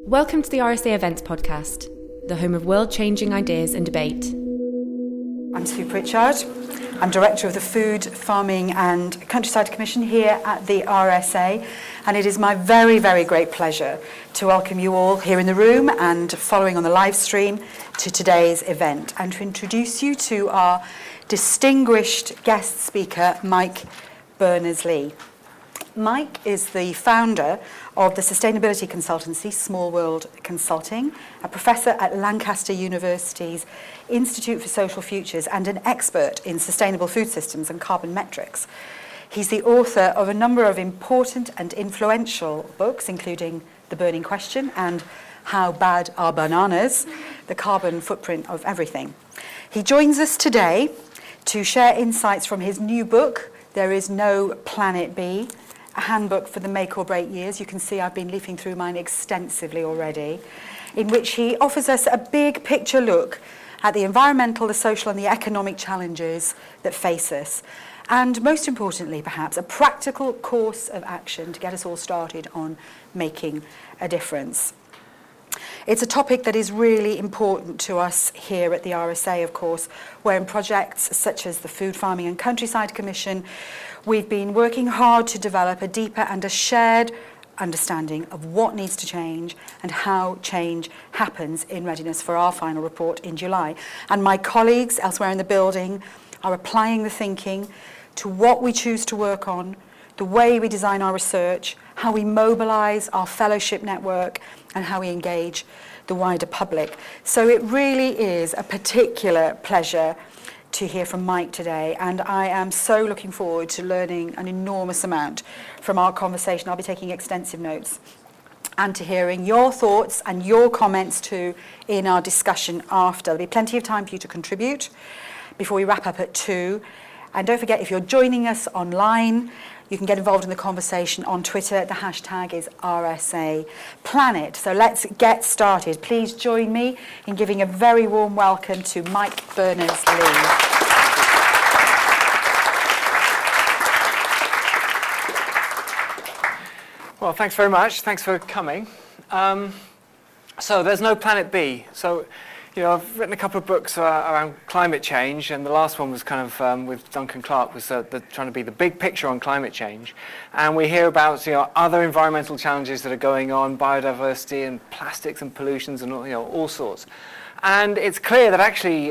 Welcome to the RSA Events Podcast, the home of world-changing ideas and debate. I'm Sue Pritchard. I'm Director of the Food, Farming and Countryside Commission here at the RSA, and it is my very, very great pleasure to welcome you all here in the room and following on the live stream to today's event, and to introduce you to our distinguished guest speaker, Mike Berners-Lee. Mike is the founder of the sustainability consultancy Small World Consulting, a professor at Lancaster University's Institute for Social Futures and an expert in sustainable food systems and carbon metrics. He's the author of a number of important and influential books, including The Burning Question and How Bad Are Bananas? The Carbon Footprint of Everything. He joins us today to share insights from his new book, There Is No Planet B, a handbook for the make or break years. You can see I've been leafing through mine extensively already, in which he offers us a big picture look at the environmental, the social and the economic challenges that face us. And most importantly, perhaps, a practical course of action to get us all started on making a difference. It's a topic that is really important to us here at the RSA, of course, where in projects such as the Food, Farming and Countryside Commission, we've been working hard to develop a deeper and a shared understanding of what needs to change and how change happens in readiness for our final report in July. And my colleagues elsewhere in the building are applying the thinking to what we choose to work on, the way we design our research, how we mobilise our fellowship network, and how we engage the wider public. So it really is a particular pleasure to hear from Mike today, and I am so looking forward to learning an enormous amount from our conversation. I'll be taking extensive notes, and to hearing your thoughts and your comments too in our discussion after. There'll be plenty of time for you to contribute before we wrap up at 2. And don't forget, if you're joining us online, you can get involved in the conversation on Twitter. The hashtag is RSA Planet. So let's get started. Please join me in giving a very warm welcome to Mike Berners-Lee. Well, thanks very much. Thanks for coming. So there's no Planet B. So, you know, I've written a couple of books around climate change, and the last one was kind of with Duncan Clark, was trying to be the big picture on climate change. And we hear about, you know, other environmental challenges that are going on, biodiversity and plastics and pollutions and, you know, all sorts. And it's clear that actually,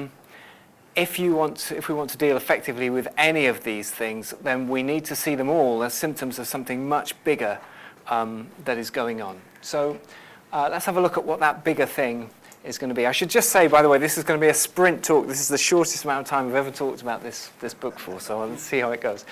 if we want to deal effectively with any of these things, then we need to see them all as symptoms of something much bigger that is going on. So let's have a look at what that bigger thing is going to be. I should just say, by the way, this is going to be a sprint talk. This is the shortest amount of time I've ever talked about this book for, so let's see how it goes.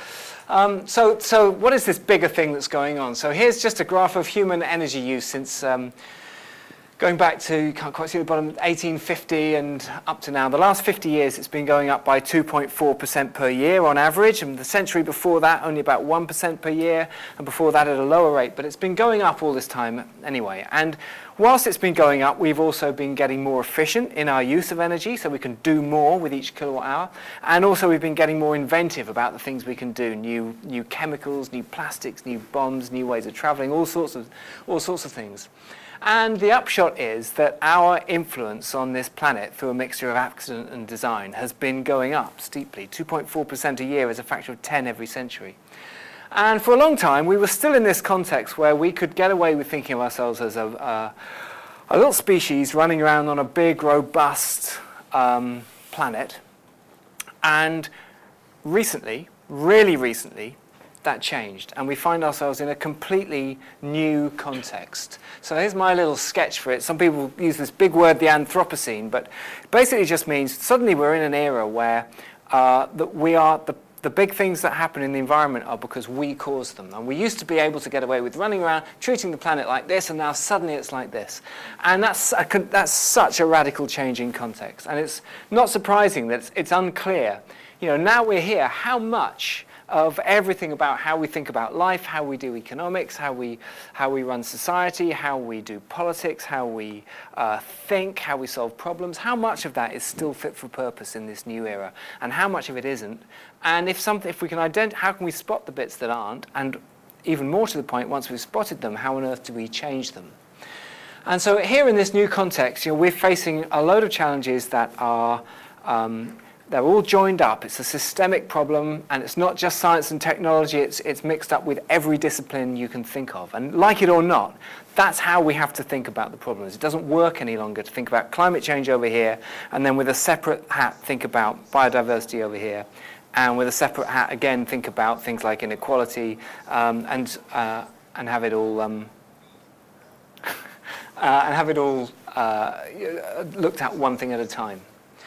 So what is this bigger thing that's going on? So here's just a graph of human energy use since going back to, you can't quite see the bottom, 1850 and up to now. The last 50 years it's been going up by 2.4% per year on average, and the century before that only about 1% per year, and before that at a lower rate. But it's been going up all this time anyway. And whilst it's been going up, we've also been getting more efficient in our use of energy, so we can do more with each kilowatt hour. And also we've been getting more inventive about the things we can do, new chemicals, new plastics, new bombs, new ways of traveling, all sorts of things. And the upshot is that our influence on this planet through a mixture of accident and design has been going up steeply. 2.4% a year is a factor of 10 every century. And for a long time, we were still in this context where we could get away with thinking of ourselves as a little species running around on a big, robust planet. And recently, really recently, that changed, and we find ourselves in a completely new context. So here's my little sketch for it. Some people use this big word, the Anthropocene, but it basically just means suddenly we're in an era where that we are the big things that happen in the environment are because we cause them. And we used to be able to get away with running around, treating the planet like this, and now suddenly it's like this. And that's such a radical change in context. And it's not surprising that it's unclear. You know, now we're here, how much of everything about how we think about life, how we do economics, how we run society, how we do politics, how we think, how we solve problems, how much of that is still fit for purpose in this new era, and how much of it isn't? And if we can how can we spot the bits that aren't? And even more to the point, once we've spotted them, how on earth do we change them? And so here in this new context, we're facing a load of challenges that are they're all joined up. It's a systemic problem, and it's not just science and technology. It's mixed up with every discipline you can think of. And like it or not, that's how we have to think about the problems. It doesn't work any longer to think about climate change over here, and then with a separate hat think about biodiversity over here, and with a separate hat again think about things like inequality, and have it all looked at one thing at a time.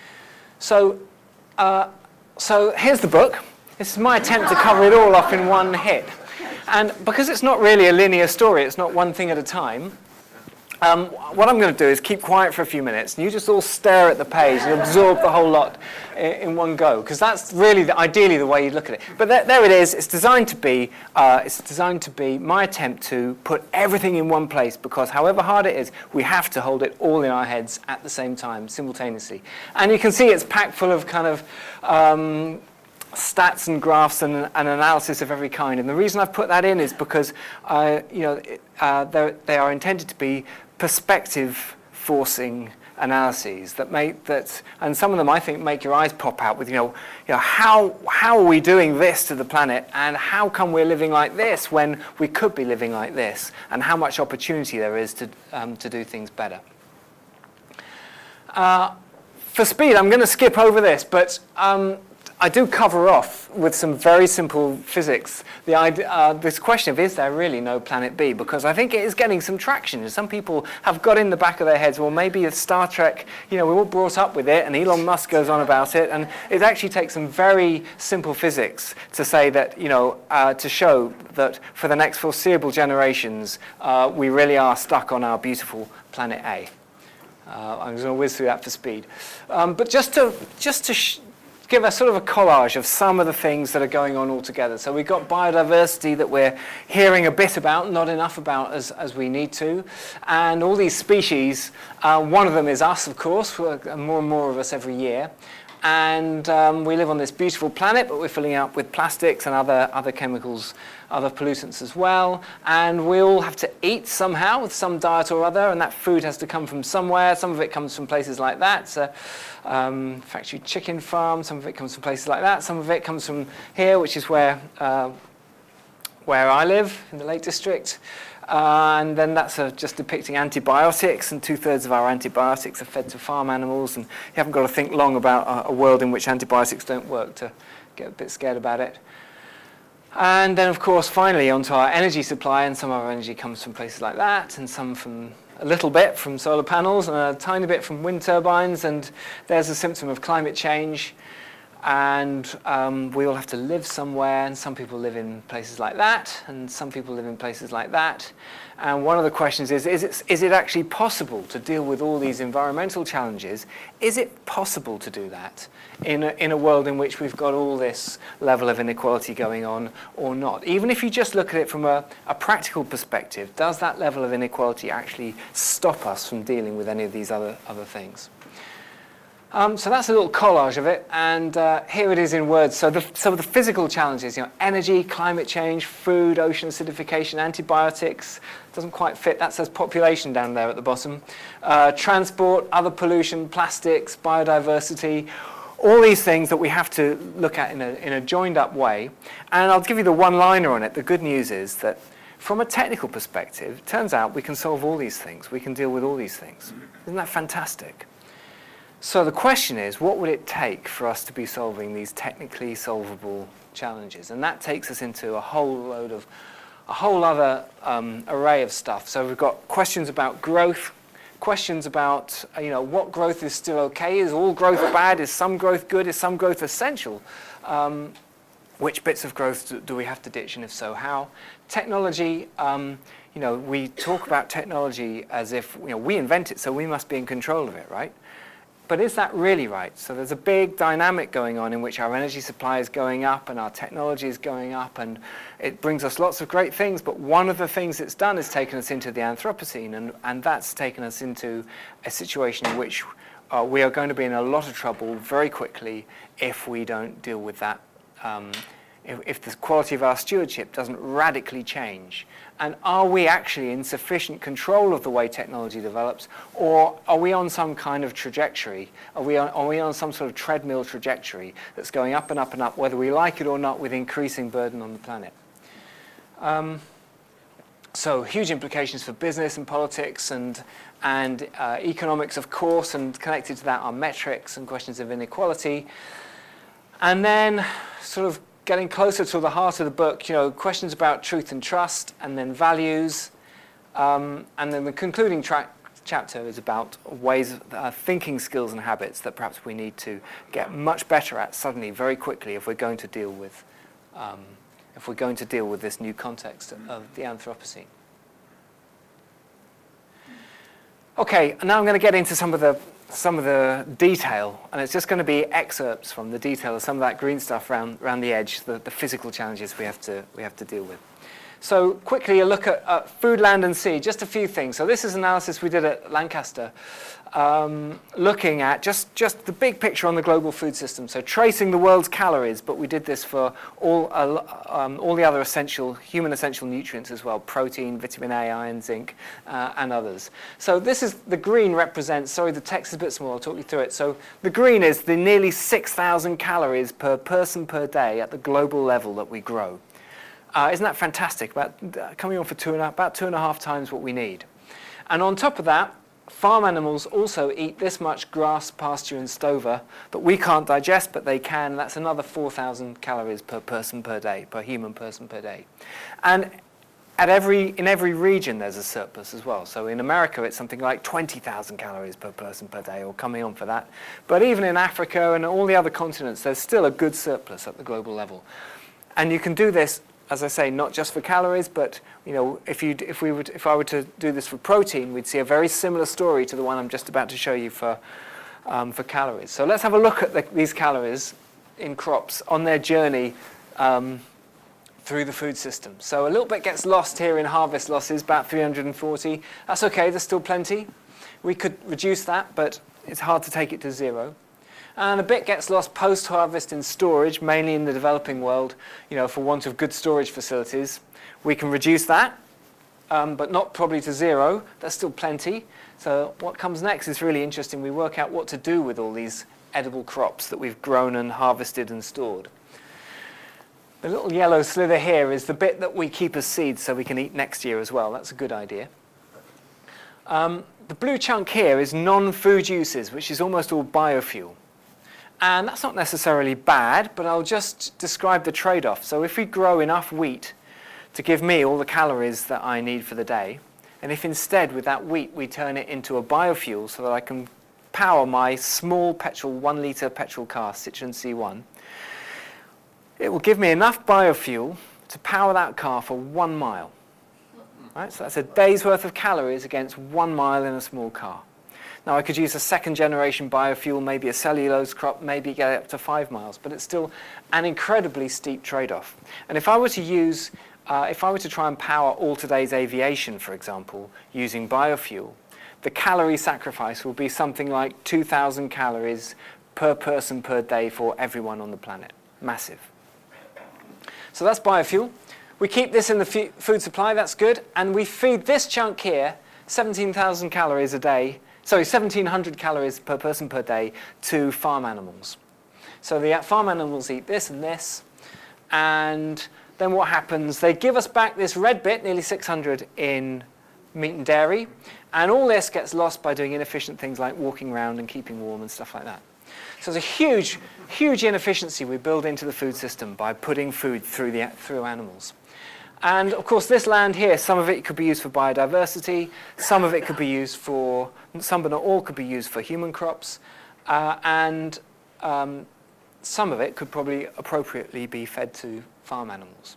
So here's the book. This is my attempt to cover it all off in one hit. And because it's not really a linear story, it's not one thing at a time, what I'm going to do is keep quiet for a few minutes, and you just all stare at the page and absorb the whole lot in one go, because that's really ideally the way you look at it. But there it is. It's designed to be my attempt to put everything in one place, because however hard it is, we have to hold it all in our heads at the same time, simultaneously. And you can see it's packed full of kind of stats and graphs and analysis of every kind. And the reason I've put that in is because they are intended to be perspective-forcing analyses and some of them I think make your eyes pop out with how are we doing this to the planet, and how come we're living like this when we could be living like this, and how much opportunity there is to do things better. For speed, I'm going to skip over this, but I do cover off with some very simple physics this question of, is there really no planet B? Because I think it is getting some traction. Some people have got in the back of their heads, well, maybe it's Star Trek, we're all brought up with it, and Elon Musk goes on about it, and it actually takes some very simple physics to say that, to show that for the next foreseeable generations, we really are stuck on our beautiful planet A. I'm just going to whiz through that for speed. But just to give a sort of a collage of some of the things that are going on all together. So we've got biodiversity that we're hearing a bit about, not enough about as we need to. And all these species, one of them is us, of course, more and more of us every year. And we live on this beautiful planet, but we're filling it up with plastics and other chemicals, other pollutants as well. And we all have to eat somehow with some diet or other, and that food has to come from somewhere. Some of it comes from places like that. So, factory chicken farm, some of it comes from places like that. Some of it comes from here, which is where I live, in the Lake District. And then that's just depicting antibiotics, and 2/3 of our antibiotics are fed to farm animals, and you haven't got to think long about a world in which antibiotics don't work to get a bit scared about it. And then, of course, finally, onto our energy supply, and some of our energy comes from places like that, and some from a little bit from solar panels, and a tiny bit from wind turbines, and there's a symptom of climate change. And we all have to live somewhere, and some people live in places like that, and some people live in places like that. And one of the questions is it actually possible to deal with all these environmental challenges? Is it possible to do that in a world in which we've got all this level of inequality going on, or not? Even if you just look at it from a practical perspective, does that level of inequality actually stop us from dealing with any of these other things? So that's a little collage of it, and here it is in words. So the physical challenges, energy, climate change, food, ocean acidification, antibiotics, doesn't quite fit. That says population down there at the bottom. Transport, other pollution, plastics, biodiversity, all these things that we have to look at in a joined up way. And I'll give you the one-liner on it. The good news is that from a technical perspective, it turns out we can solve all these things. We can deal with all these things. Isn't that fantastic? So the question is, what would it take for us to be solving these technically solvable challenges? And that takes us into a whole other array of stuff. So we've got questions about growth, questions about what growth is still okay. Is all growth bad? Is some growth good? Is some growth essential? Which bits of growth do we have to ditch, and if so, how? Technology. We talk about technology as if we invent it, so we must be in control of it, right? But is that really right? So there's a big dynamic going on in which our energy supply is going up and our technology is going up, and it brings us lots of great things, but one of the things it's done is taken us into the Anthropocene, and that's taken us into a situation in which we are going to be in a lot of trouble very quickly if we don't deal with that if the quality of our stewardship doesn't radically change? And are we actually in sufficient control of the way technology develops, or are we on some kind of trajectory? Are we on some sort of treadmill trajectory that's going up and up and up, whether we like it or not, with increasing burden on the planet? So huge implications for business and politics and economics, of course, and connected to that are metrics and questions of inequality. And then sort of getting closer to the heart of the book, questions about truth and trust, and then values. And then the concluding chapter is about ways of thinking skills and habits that perhaps we need to get much better at suddenly, very quickly, if we're going to deal with this new context of the Anthropocene. Okay, now I'm going to get into some of the detail, and it's just going to be excerpts from the detail of some of that green stuff around the edge, the physical challenges we have to deal with. So quickly, a look at food, land, and sea. Just a few things. So this is analysis we did at Lancaster, looking at just the big picture on the global food system. So tracing the world's calories, but we did this for all the other human essential nutrients as well: protein, vitamin A, iron, zinc, and others. So this is the green represents. Sorry, the text is a bit small. I'll talk you through it. So the green is the nearly 6,000 calories per person per day at the global level that we grow. Isn't that fantastic? Coming on for about 2.5 times what we need. And on top of that, farm animals also eat this much grass, pasture, and stover that we can't digest, but they can. That's another 4,000 calories per person per day, per human person per day. And in every region, there's a surplus as well. So in America, it's something like 20,000 calories per person per day, or coming on for that. But even in Africa and all the other continents, there's still a good surplus at the global level. And you can do this, as I say, not just for calories, but if I were to do this for protein, we'd see a very similar story to the one I'm just about to show you for calories. So let's have a look at these calories in crops on their journey through the food system. So a little bit gets lost here in harvest losses, about 340. That's okay, there's still plenty. We could reduce that, but it's hard to take it to zero. And a bit gets lost post-harvest in storage, mainly in the developing world, for want of good storage facilities. We can reduce that, but not probably to zero. There's still plenty. So what comes next is really interesting. We work out what to do with all these edible crops that we've grown and harvested and stored. The little yellow slither here is the bit that we keep as seeds so we can eat next year as well. That's a good idea. The blue chunk here is non-food uses, which is almost all biofuel. And that's not necessarily bad, but I'll just describe the trade-off. So if we grow enough wheat to give me all the calories that I need for the day, and if instead with that wheat we turn it into a biofuel so that I can power my small 1 litre petrol car, Citroen C1, it will give me enough biofuel to power that car for 1 mile. Right? So that's a day's worth of calories against 1 mile in a small car. Now, I could use a second-generation biofuel, maybe a cellulose crop, maybe get it up to 5 miles, but it's still an incredibly steep trade-off. And if I were to try and power all today's aviation, for example, using biofuel, the calorie sacrifice will be something like 2,000 calories per person per day for everyone on the planet. Massive. So that's biofuel. We keep this in the food supply, that's good, and we feed this chunk here, 17,000 calories a day, 1,700 calories per person per day to farm animals. So the farm animals eat this and this, and then what happens? They give us back this red bit, nearly 600 in meat and dairy, and all this gets lost by doing inefficient things like walking around and keeping warm and stuff like that. So there's a huge, huge inefficiency we build into the food system by putting food through animals. And of course, this land here, some of it could be used for biodiversity, some of it could be used for, some but not all could be used for human crops, and some of it could probably appropriately be fed to farm animals.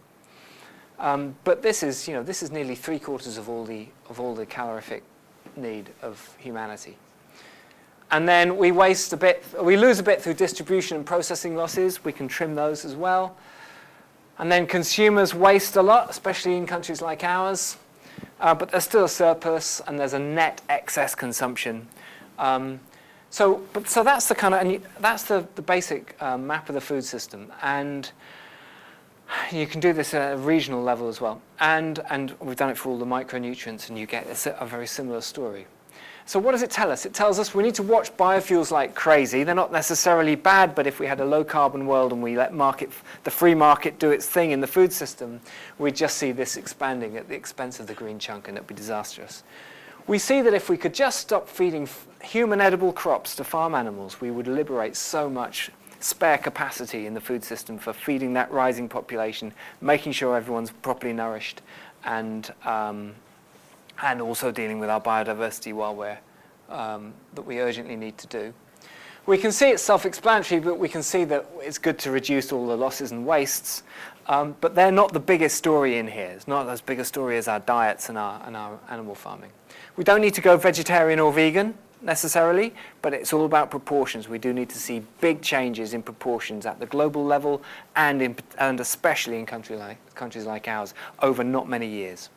But this is nearly 3/4 of all the calorific need of humanity. And then we lose a bit through distribution and processing losses. We can trim those as well. And then consumers waste a lot, especially in countries like ours. But there's still a surplus, and there's a net excess consumption. So that's the kind of, and that's the basic map of the food system. And You can do this at a regional level as well. And we've done it for all the micronutrients, and you get a very similar story. So what does it tell us? It tells us we need to watch biofuels like crazy. They're not necessarily bad, but if we had a low-carbon world and we let the free market do its thing in the food system, we'd just see this expanding at the expense of the green chunk, and it'd be disastrous. We see that if we could just stop feeding human edible crops to farm animals, we would liberate so much spare capacity in the food system for feeding that rising population, making sure everyone's properly nourished, and also dealing with our biodiversity that we urgently need to do. We can see it's self-explanatory, but we can see that it's good to reduce all the losses and wastes, but they're not the biggest story in here. It's not as big a story as our diets and our animal farming. We don't need to go vegetarian or vegan necessarily, but it's all about proportions. We do need to see big changes in proportions at the global level and especially in countries like ours over not many years.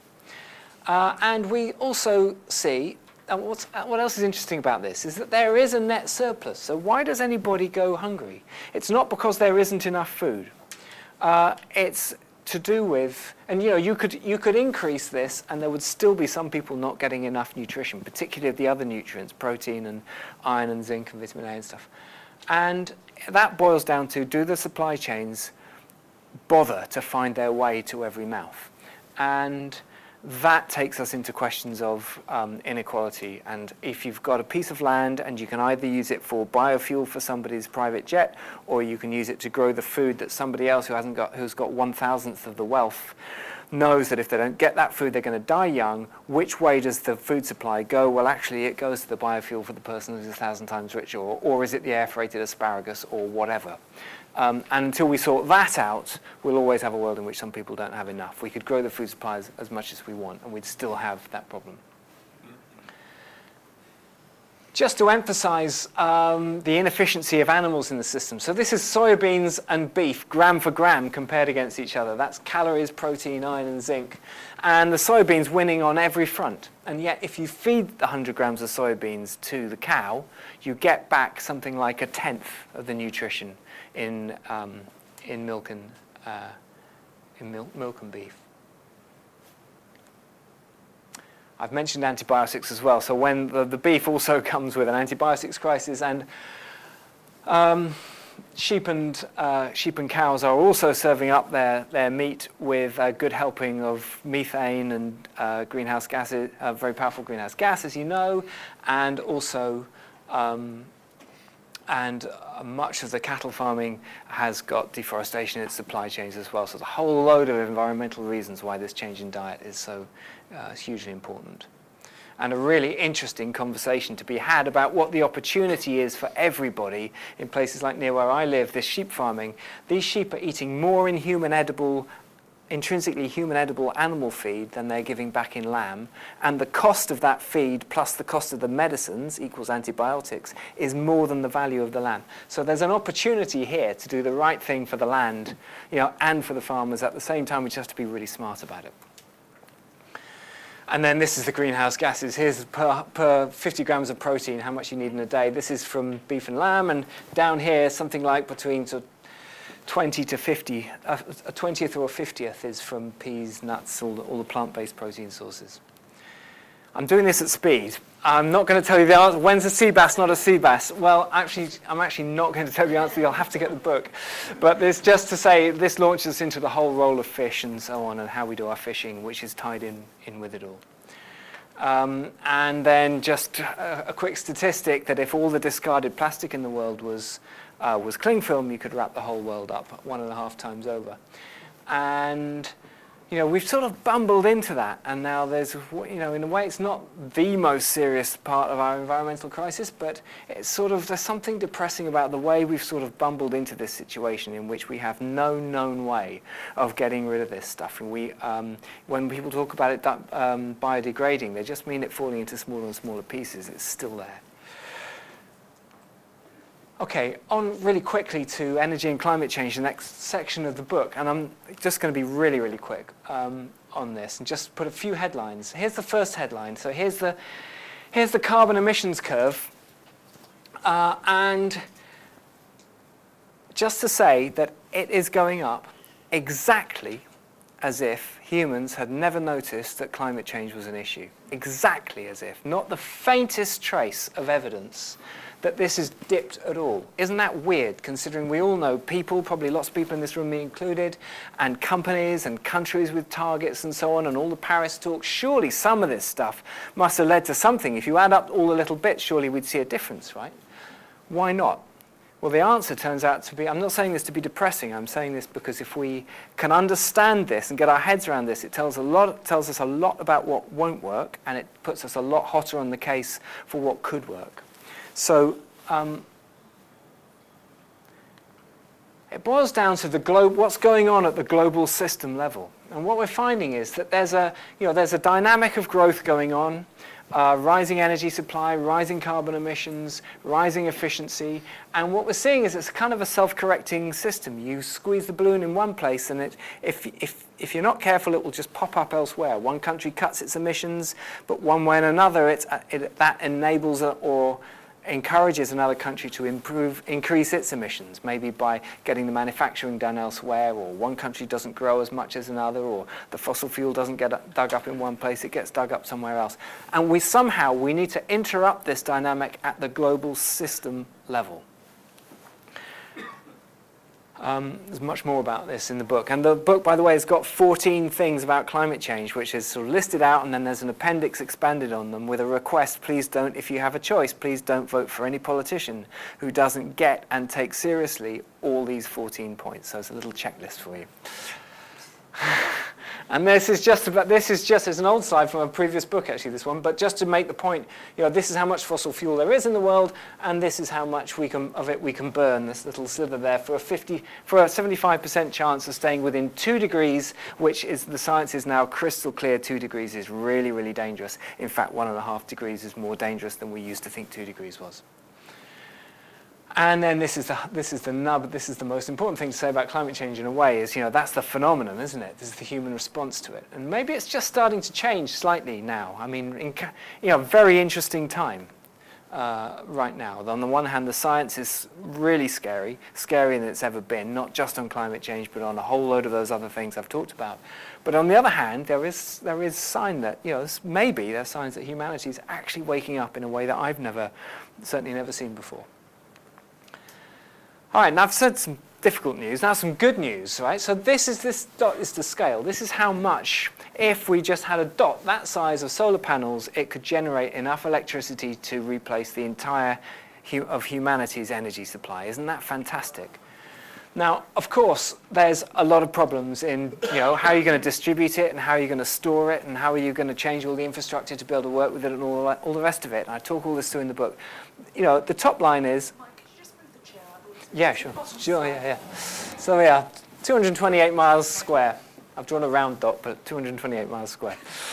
And we also see, what else is interesting about this, is that there is a net surplus. So why does anybody go hungry? It's not because there isn't enough food. It's to do with, and you could increase this and there would still be some people not getting enough nutrition, particularly of the other nutrients, protein and iron and zinc and vitamin A and stuff. And that boils down to, do the supply chains bother to find their way to every mouth? And that takes us into questions of inequality. And if you've got a piece of land and you can either use it for biofuel for somebody's private jet, or you can use it to grow the food that somebody else who's got 1,000th of the wealth knows that if they don't get that food, they're going to die young. Which way does the food supply go? Well, actually, it goes to the biofuel for the person who's 1,000 times richer, or is it the air-freighted asparagus, or whatever? And until we sort that out, we'll always have a world in which some people don't have enough. We could grow the food supplies as much as we want, and we'd still have that problem. Just to emphasize the inefficiency of animals in the system. So this is soybeans and beef, gram for gram, compared against each other. That's calories, protein, iron, and zinc. And the soybeans winning on every front. And yet, if you feed the 100 grams of soybeans to the cow, you get back something like 1/10 of the nutrition in milk and beef. I've mentioned antibiotics as well. So when the beef also comes with an antibiotics crisis, and sheep and cows are also serving up their meat with a good helping of methane and greenhouse gases, a very powerful greenhouse gas, as you know, and also much of the cattle farming has got deforestation in its supply chains as well. So there's a whole load of environmental reasons why this change in diet is so hugely important. And a really interesting conversation to be had about what the opportunity is for everybody in places like near where I live, this sheep farming. These sheep are eating more intrinsically human edible animal feed than they're giving back in lamb, and the cost of that feed plus the cost of the medicines equals antibiotics is more than the value of the lamb. So there's an opportunity here to do the right thing for the land, and for the farmers at the same time. We just have to be really smart about it. And then this is the greenhouse gases. Here's per 50 grams of protein how much you need in a day. This is from beef and lamb, and down here something like between 20 to 50, a 20th or a 50th is from peas, nuts, all the plant-based protein sources. I'm doing this at speed. I'm not going to tell you the answer. When's a sea bass not a sea bass? Well, I'm actually not going to tell you the answer. You'll have to get the book. But this just to say, this launches us into the whole role of fish and so on, and how we do our fishing, which is tied in with it all. And then just a quick statistic that if all the discarded plastic in the world was cling film, you could wrap the whole world up 1.5 times over. And we've sort of bumbled into that, and now there's, in a way, it's not the most serious part of our environmental crisis, but it's there's something depressing about the way we've sort of bumbled into this situation in which we have no known way of getting rid of this stuff. And when people talk about it biodegrading, they just mean it falling into smaller and smaller pieces. It's still there. Okay, on really quickly to energy and climate change, the next section of the book, and I'm just going to be really, really quick on this and just put a few headlines. Here's the first headline. So here's the carbon emissions curve, and just to say that it is going up exactly as if humans had never noticed that climate change was an issue. Exactly as if. Not the faintest trace of evidence that this is dipped at all. Isn't that weird, considering we all know people, probably lots of people in this room me included, and companies and countries with targets and so on, and all the Paris talks? Surely some of this stuff must have led to something. If you add up all the little bits, surely we'd see a difference, right? Why not? Well, the answer turns out to be, I'm not saying this to be depressing, I'm saying this because if we can understand this and get our heads around this, it tells us a lot about what won't work, and it puts us a lot hotter on the case for what could work. So it boils down to what's going on at the global system level. And what we're finding is that there's a dynamic of growth going on. Rising energy supply, rising carbon emissions, rising efficiency, and what we're seeing is it's kind of a self-correcting system. You squeeze the balloon in one place, and if you're not careful, it will just pop up elsewhere. One country cuts its emissions, but one way and another, that enables or encourages another country to increase its emissions, maybe by getting the manufacturing done elsewhere, or one country doesn't grow as much as another, or the fossil fuel doesn't get dug up in one place, it gets dug up somewhere else. And we need to interrupt this dynamic at the global system level. There's much more about this in the book. And the book, by the way, has got 14 things about climate change, which is sort of listed out, and then there's an appendix expanded on them with a request, please don't, if you have a choice, please don't vote for any politician who doesn't get and take seriously all these 14 points. So it's a little checklist for you. And this is just, it's an old slide from a previous book, actually, this one, but just to make the point, this is how much fossil fuel there is in the world, and this is how much we can burn, this little sliver there, for a 75% chance of staying within 2 degrees, which is, the science is now crystal clear, 2 degrees is really, really dangerous. In fact, 1.5 degrees is more dangerous than we used to think 2 degrees was. And then this is the nub. This is the most important thing to say about climate change in a way is, that's the phenomenon, isn't it? This is the human response to it. And maybe it's just starting to change slightly now. I mean, very interesting time right now. On the one hand, the science is really scarier than it's ever been, not just on climate change, but on a whole load of those other things I've talked about. But on the other hand, there is sign that, maybe there's signs that humanity is actually waking up in a way that I've certainly never seen before. All right, now I've said some difficult news, now some good news, right? So this dot is the scale. This is how much, if we just had a dot that size of solar panels, it could generate enough electricity to replace the entire of humanity's energy supply. Isn't that fantastic? Now, of course, there's a lot of problems in, how you're going to distribute it and how you're going to store it and how are you going to change all the infrastructure to be able to work with it and all the rest of it. And I talk all this through in the book. The top line is, yeah, sure. Yeah. So 228 miles square. I've drawn a round dot, but 228 miles square.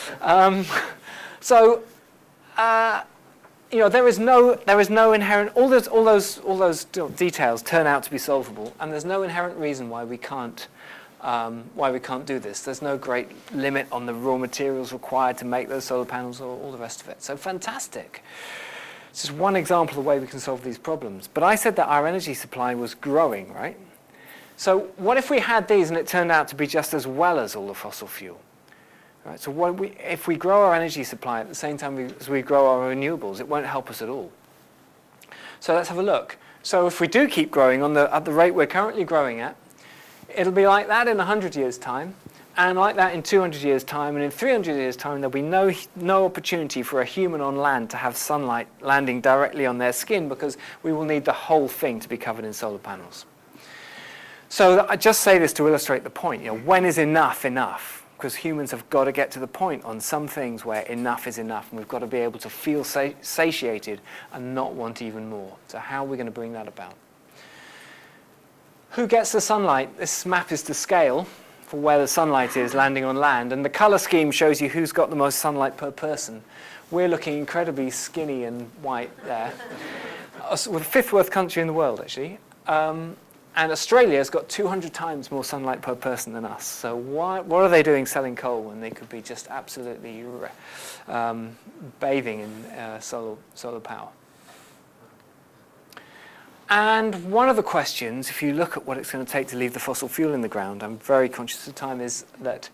There is no inherent. All those details turn out to be solvable, and there's no inherent reason why we can't do this. There's no great limit on the raw materials required to make those solar panels or all the rest of it. So fantastic. It's just one example of the way we can solve these problems. But I said that our energy supply was growing, right? So what if we had these and it turned out to be just as well as all the fossil fuel? Right, so if we grow our energy supply at the same time as we grow our renewables, it won't help us at all. So let's have a look. So if we do keep growing at the rate we're currently growing at, it'll be like that in 100 years' time. And like that in 200 years' time, and in 300 years' time, there'll be no opportunity for a human on land to have sunlight landing directly on their skin because we will need the whole thing to be covered in solar panels. So I just say this to illustrate the point. When is enough enough? Because humans have got to get to the point on some things where enough is enough, and we've got to be able to feel satiated and not want even more. So how are we going to bring that about? Who gets the sunlight? This map is to scale for where the sunlight is landing on land, and the color scheme shows you who's got the most sunlight per person. We're looking incredibly skinny and white there. We're the 5th worst country in the world, actually. And Australia's got 200 times more sunlight per person than us. So what are they doing selling coal when they could be just absolutely bathing in solar power? And one of the questions, if you look at what it's going to take to leave the fossil fuel in the ground, I'm very conscious of time, is that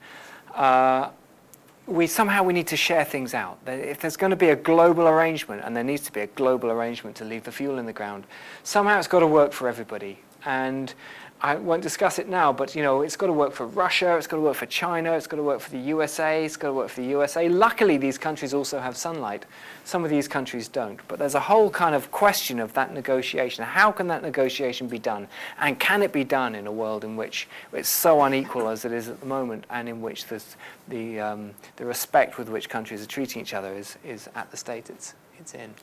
we need to share things out. If there's going to be a global arrangement, and there needs to be a global arrangement to leave the fuel in the ground, somehow it's got to work for everybody. And I won't discuss it now, but it's got to work for Russia, it's got to work for China, it's got to work for the USA, it's got to work for the USA. Luckily, these countries also have sunlight. Some of these countries don't. But there's a whole kind of question of that negotiation. How can that negotiation be done? And can it be done in a world in which it's so unequal as it is at the moment, and in which the respect with which countries are treating each other is at the state it's in?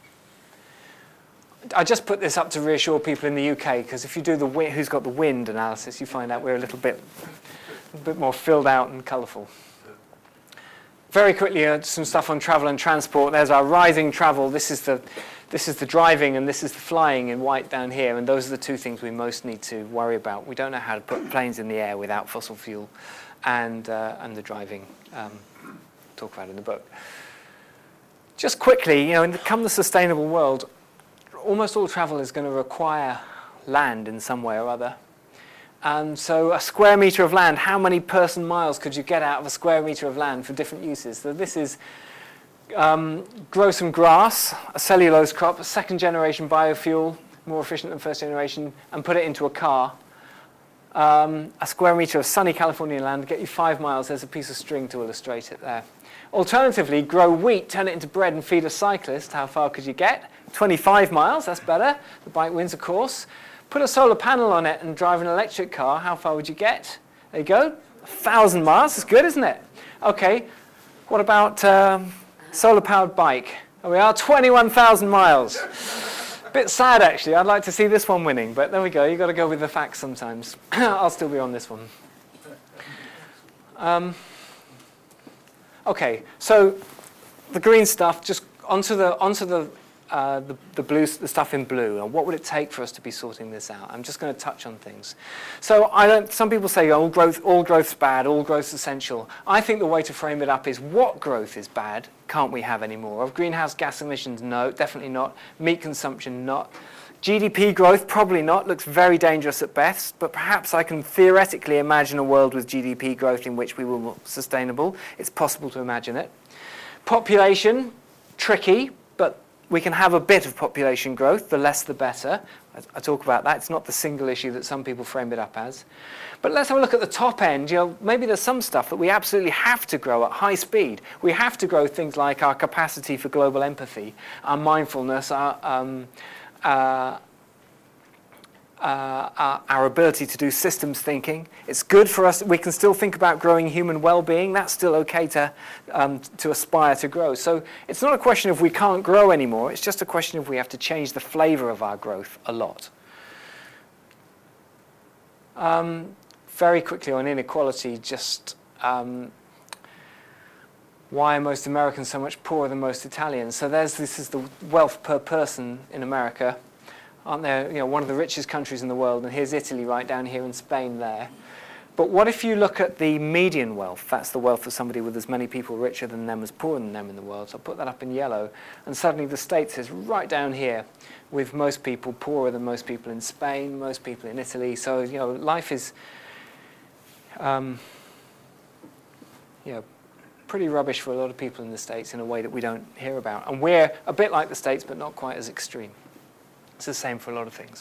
I just put this up to reassure people in the UK, because if you do the who's got the wind analysis, you find out we're a little bit more filled out and colourful. Very quickly, some stuff on travel and transport. There's our rising travel. This is the driving, and this is the flying in white down here. And those are the two things we most need to worry about. We don't know how to put planes in the air without fossil fuel, and the driving. Talk about in the book. Just quickly, come the sustainable world, almost all travel is going to require land in some way or other. So a square metre of land, how many person miles could you get out of a square metre of land for different uses? So this is grow some grass, a cellulose crop, a second generation biofuel, more efficient than first generation, and put it into a car. A square metre of sunny Californian land, get you 5 miles. There's a piece of string to illustrate it there. Alternatively, grow wheat, turn it into bread and feed a cyclist. How far could you get? 25 miles, that's better. The bike wins, of course. Put a solar panel on it and drive an electric car. How far would you get? There you go. 1,000 miles. That's good, isn't it? Okay. What about solar-powered bike? Here we are, 21,000 miles. Bit sad, actually. I'd like to see this one winning, but there we go. You've got to go with the facts sometimes. I'll still be on this one. Okay, so the green stuff, just onto the blue, the stuff in blue, and what would it take for us to be sorting this out? I'm just going to touch on things. So some people say all growth's bad, all growth's essential. I think the way to frame it up is, what growth is bad? Can't we have any more of? Greenhouse gas emissions? No, definitely not. Meat consumption? Not. GDP growth? Probably not. Looks very dangerous at best, but perhaps I can theoretically imagine a world with GDP growth in which we were more sustainable. It's possible to imagine it. Population? Tricky, but we can have a bit of population growth, the less the better. I talk about that. It's not the single issue that some people frame it up as. But let's have a look at the top end. Maybe there's some stuff that we absolutely have to grow at high speed. We have to grow things like our capacity for global empathy, our mindfulness, our ability to do systems thinking. It's good for us. We can still think about growing human well-being. That's still okay to aspire to grow. So it's not a question of we can't grow anymore. It's just a question of we have to change the flavor of our growth a lot. Very quickly on inequality, just why are most Americans so much poorer than most Italians? So this is the wealth per person in America. Aren't there, one of the richest countries in the world, and here's Italy right down here and Spain there. But what if you look at the median wealth? That's the wealth of somebody with as many people richer than them as poorer than them in the world. So I'll put that up in yellow. And suddenly the States is right down here, with most people poorer than most people in Spain, most people in Italy. So, life is pretty rubbish for a lot of people in the States in a way that we don't hear about. And we're a bit like the States, but not quite as extreme. It's the same for a lot of things.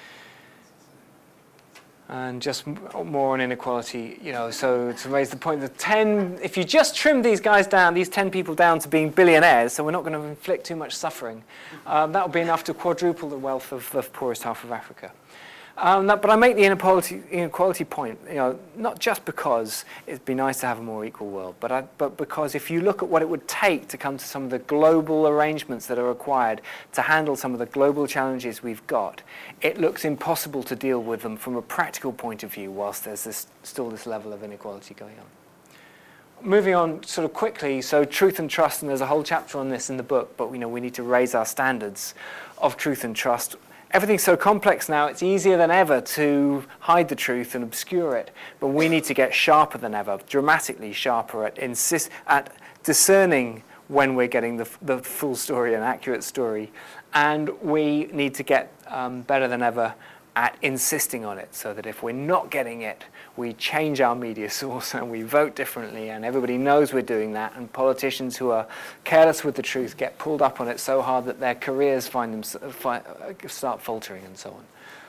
And just more on inequality, so to raise the point, if you just trim these guys down, these 10 people down to being billionaires, so we're not going to inflict too much suffering, that would be enough to quadruple the wealth of the poorest half of Africa. But I make the inequality point, not just because it'd be nice to have a more equal world, but because if you look at what it would take to come to some of the global arrangements that are required to handle some of the global challenges we've got, it looks impossible to deal with them from a practical point of view whilst there's still this level of inequality going on. Moving on sort of quickly, so truth and trust, and there's a whole chapter on this in the book, but we need to raise our standards of truth and trust. Everything's so complex now, it's easier than ever to hide the truth and obscure it. But we need to get sharper than ever, dramatically sharper at discerning when we're getting the full story, an accurate story. And we need to get better than ever at insisting on it, so that if we're not getting it, we change our media source and we vote differently, and everybody knows we're doing that, and politicians who are careless with the truth get pulled up on it so hard that their careers start faltering and so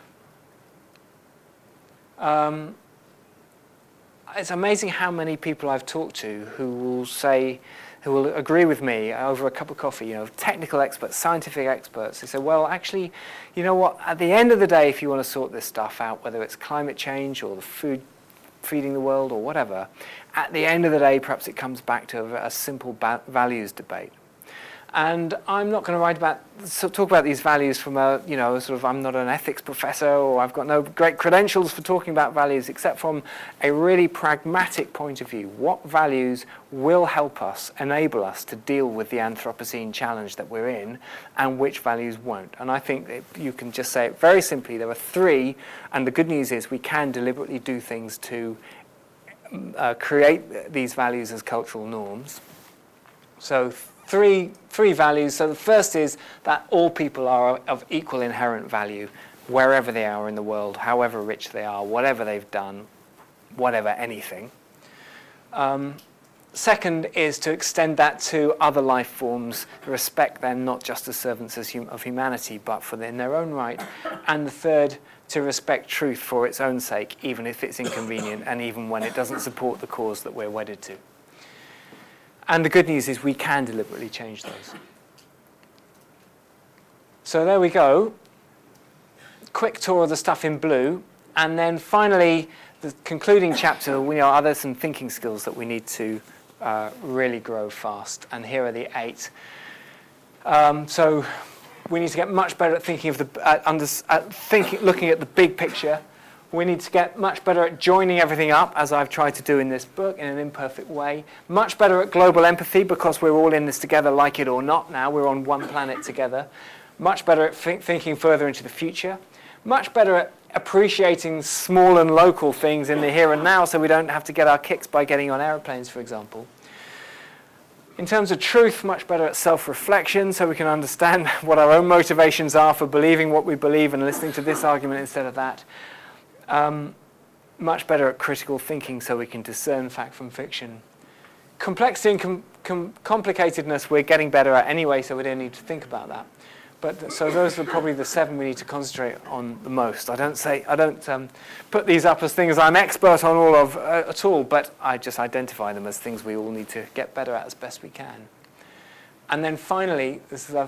on. It's amazing how many people I've talked to who will agree with me over a cup of coffee, technical experts, scientific experts. They say, well, actually, you know what, at the end of the day, if you want to sort this stuff out, whether it's climate change or the feeding the world or whatever, at the end of the day, perhaps it comes back to a simple values debate. And I'm not going to talk about these values from I'm not an ethics professor, or I've got no great credentials for talking about values, except from a really pragmatic point of view. What values will help us, enable us to deal with the Anthropocene challenge that we're in, and which values won't? And I think that you can just say it very simply. There are three, and the good news is we can deliberately do things to create these values as cultural norms. So three values. So the first is that all people are of equal inherent value, wherever they are in the world, however rich they are, whatever they've done, whatever anything. Second is to extend that to other life forms, respect them not just as servants of humanity, but in their own right. And the third, to respect truth for its own sake, even if it's inconvenient and even when it doesn't support the cause that we're wedded to. And the good news is we can deliberately change those. So there we go. Quick tour of the stuff in blue. And then finally, the concluding chapter, are there some thinking skills that we need to really grow fast? And here are the 8. So we need to get much better at thinking of looking at the big picture. We need to get much better at joining everything up, as I've tried to do in this book, in an imperfect way. Much better at global empathy, because we're all in this together, like it or not now. We're on one planet together. Much better at thinking further into the future. Much better at appreciating small and local things in the here and now, so we don't have to get our kicks by getting on aeroplanes, for example. In terms of truth, much better at self-reflection, so we can understand what our own motivations are for believing what we believe and listening to this argument instead of that. Much better at critical thinking, so we can discern fact from fiction. Complexity and complicatedness we're getting better at anyway, so we don't need to think about that. But so those are probably the 7 we need to concentrate on the most. I don't put these up as things I'm expert on all of at all, but I just identify them as things we all need to get better at as best we can. And then finally, this is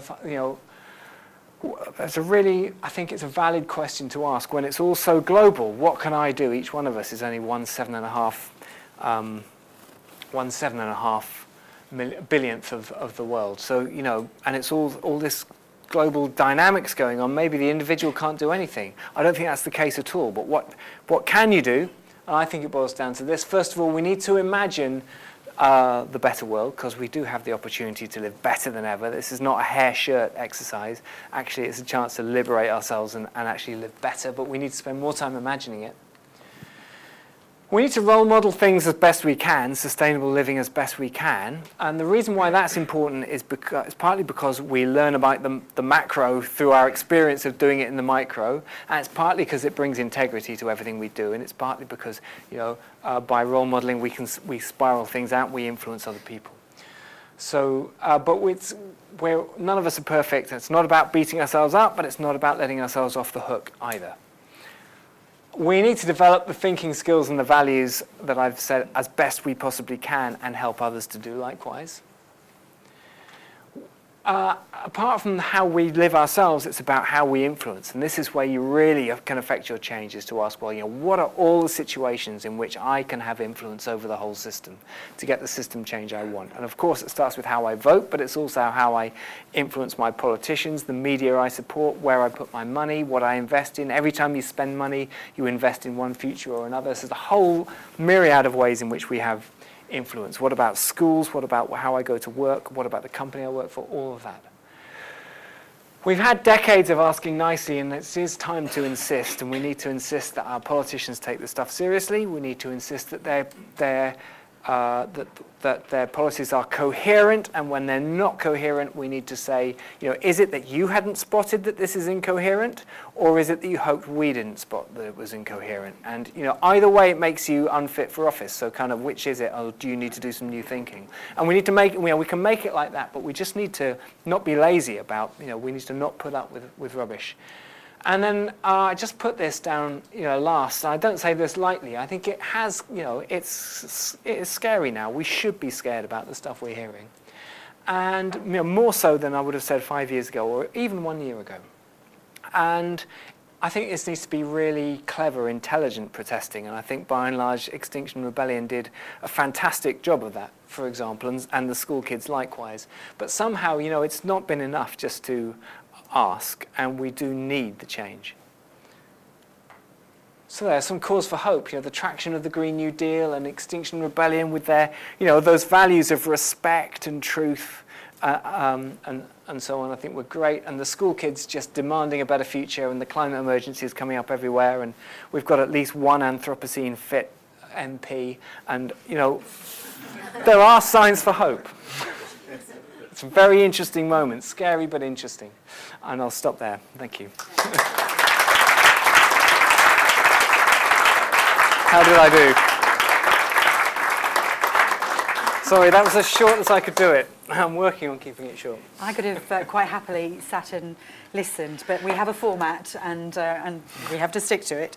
I think it's a valid question to ask when it's all so global. What can I do? Each one of us is only 1/7.5 billionth of the world. So, and it's all this global dynamics going on. Maybe the individual can't do anything. I don't think that's the case at all. But what can you do? And I think it boils down to this. First of all, we need to imagine the better world, because we do have the opportunity to live better than ever. This is not a hair shirt exercise. Actually, it's a chance to liberate ourselves and actually live better, but we need to spend more time imagining it. We need to role model things as best we can, sustainable living as best we can. And the reason why that's important is partly because we learn about the macro through our experience of doing it in the micro. And it's partly because it brings integrity to everything we do. And it's partly because, by role modeling, we spiral things out, we influence other people. So, but none of us are perfect. It's not about beating ourselves up, but it's not about letting ourselves off the hook either. We need to develop the thinking skills and the values that I've said as best we possibly can, and help others to do likewise. Apart from how we live ourselves, it's about how we influence. And this is where you really can affect your change, is to ask, what are all the situations in which I can have influence over the whole system to get the system change I want? And of course, it starts with how I vote, but it's also how I influence my politicians, the media I support, where I put my money, what I invest in. Every time you spend money, you invest in one future or another. So there's a whole myriad of ways in which we have influence. What about schools? What about how I go to work? What about the company I work for? All of that. We've had decades of asking nicely, and it is time to insist, and we need to insist that our politicians take this stuff seriously. We need to insist that they're that their policies are coherent, and when they're not coherent, we need to say, is it that you hadn't spotted that this is incoherent, or is it that you hoped we didn't spot that it was incoherent? And either way, it makes you unfit for office. So kind of which is it? Or do you need to do some new thinking? And we need to make, we can make it like that, but we just need to not be lazy about, we need to not put up with rubbish. And then I just put this down, last. I don't say this lightly. I think it has, it is scary now. We should be scared about the stuff we're hearing, and more so than I would have said 5 years ago or even 1 year ago. And I think this needs to be really clever, intelligent protesting. And I think by and large, Extinction Rebellion did a fantastic job of that, for example, and the school kids likewise. But somehow, it's not been enough just to ask, and we do need the change. So there's some cause for hope. The traction of the Green New Deal and Extinction Rebellion with their, those values of respect and truth and so on, I think were great. And the school kids just demanding a better future, and the climate emergency is coming up everywhere, and we've got at least one Anthropocene fit MP, and there are signs for hope. It's a very interesting moment, scary but interesting. And I'll stop there. Thank you. How did I do? Sorry, that was as short as I could do it. I'm working on keeping it short. I could have quite happily sat and listened, but we have a format, and we have to stick to it.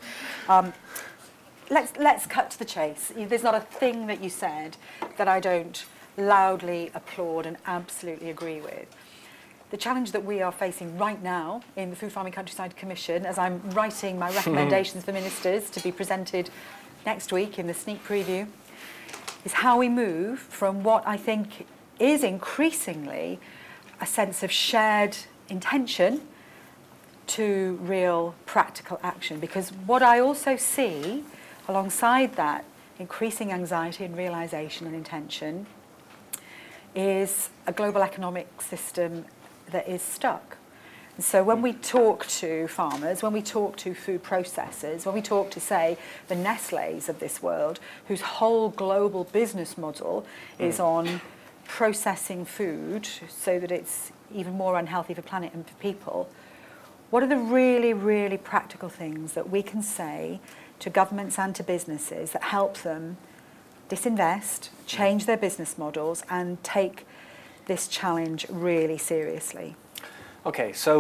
Let's cut to the chase. There's not a thing that you said that I don't loudly applaud and absolutely agree with. The challenge that we are facing right now in the Food Farming Countryside Commission, as I'm writing my recommendations for ministers to be presented next week in the sneak preview, is how we move from what I think is increasingly a sense of shared intention to real practical action. Because what I also see alongside that increasing anxiety and realisation and intention is a global economic system that is stuck. And so when we talk to farmers, when we talk to food processors, when we talk to, say, the Nestlés of this world, whose whole global business model is on processing food so that it's even more unhealthy for planet and for people, what are the really, really practical things that we can say to governments and to businesses that help them disinvest, change their business models, and take this challenge really seriously? Okay, so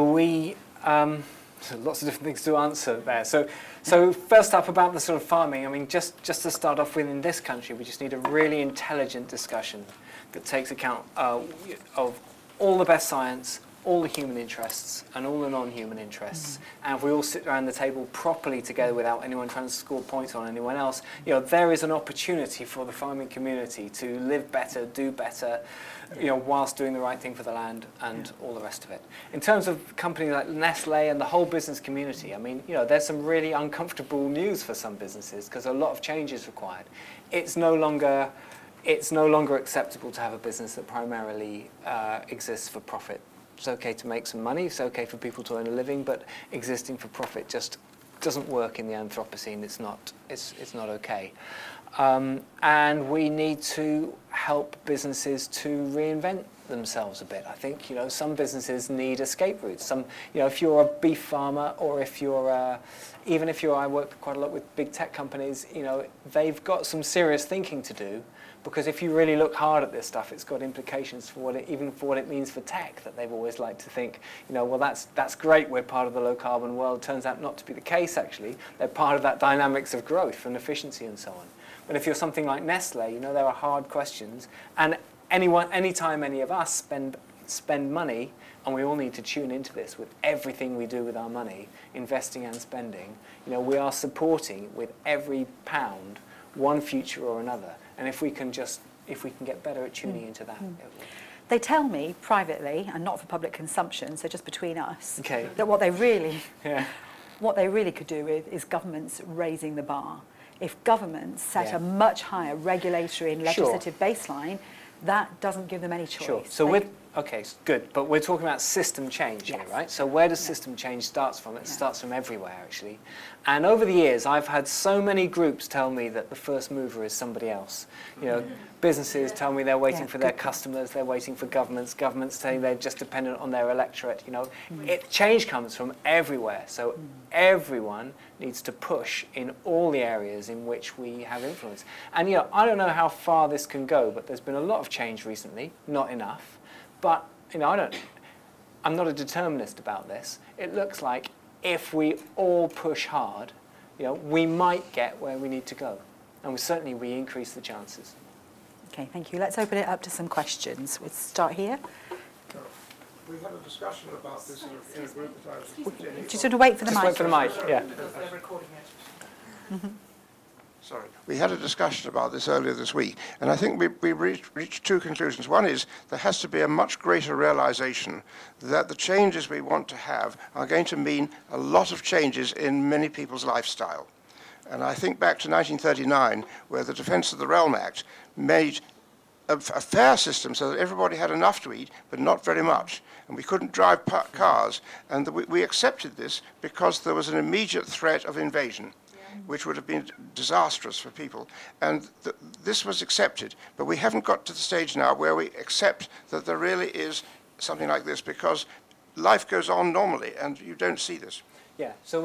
so lots of different things to answer there. So first up about the sort of farming, I mean, just to start off with, in this country, we just need a really intelligent discussion that takes account of all the best science, all the human interests and all the non-human interests. And if we all sit around the table properly together without anyone trying to score points on anyone else, there is an opportunity for the farming community to live better, do better, whilst doing the right thing for the land and all the rest of it. In terms of companies like Nestlé and the whole business community, I mean, there's some really uncomfortable news for some businesses because a lot of change is required. It's no longer acceptable to have a business that primarily exists for profit. It's okay to make some money, it's okay for people to earn a living, but existing for profit just doesn't work in the Anthropocene. It's not okay. And we need to help businesses to reinvent themselves a bit. I think, some businesses need escape routes. Some, if you're a beef farmer, or if you're, I work quite a lot with big tech companies, they've got some serious thinking to do. Because if you really look hard at this stuff, it's got implications for what it means for tech, that they've always liked to think, well, that's great, we're part of the low carbon world. Turns out not to be the case, actually. They're part of that dynamics of growth and efficiency and so on. But if you're something like Nestlé, there are hard questions. And anytime any of us spend money, and we all need to tune into this with everything we do with our money, investing and spending, we are supporting with every pound one future or another. And if we can get better at tuning into that. They tell me privately, and not for public consumption, so just between us, that what they really could do with is governments raising the bar. If governments set a much higher regulatory and legislative baseline, that doesn't give them any choice. Sure. So Okay, good. But we're talking about system change here, right? So where does system change start from? It starts from everywhere, actually. And over the years, I've had so many groups tell me that the first mover is somebody else. You know, businesses tell me they're waiting for their customers, they're waiting for governments saying they're just dependent on their electorate. You know, change comes from everywhere. So everyone needs to push in all the areas in which we have influence. And, you know, I don't know how far this can go, but there's been a lot of change recently, not enough. But, you know, I'm not a determinist about this. It looks like if we all push hard, you know, we might get where we need to go. And we increase the chances. Okay, thank you. Let's open it up to some questions. We'll start here. We had a discussion about this in a group that I was... Just sort of wait for the mic. Just wait for the mic, yeah. They're recording it. Sorry. We had a discussion about this earlier this week, and I think we reached two conclusions. One is there has to be a much greater realization that the changes we want to have are going to mean a lot of changes in many people's lifestyle. And I think back to 1939, where the Defence of the Realm Act made a fair system so that everybody had enough to eat, but not very much. And we couldn't drive cars. And we accepted this because there was an immediate threat of invasion, which would have been disastrous for people. And this was accepted. But we haven't got to the stage now where we accept that there really is something like this, because life goes on normally, and you don't see this. Yeah, so